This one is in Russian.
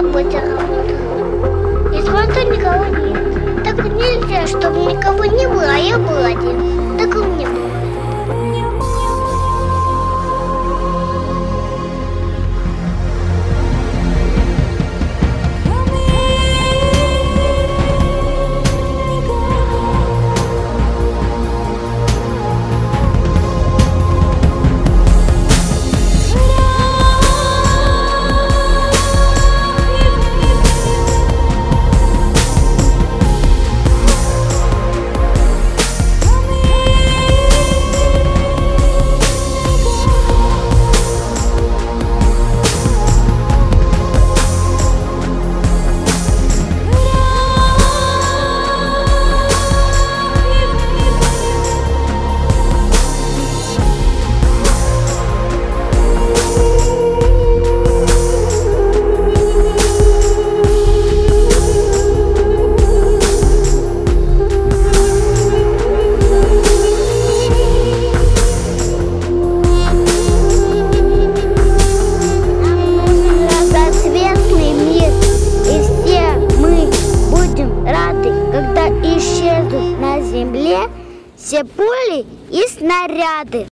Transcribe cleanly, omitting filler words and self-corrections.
работе работала. И смотрю, никого нет. Так нельзя, чтобы никого не было, а я был один. Так и мне было. Когда исчезнут на земле все пули и снаряды.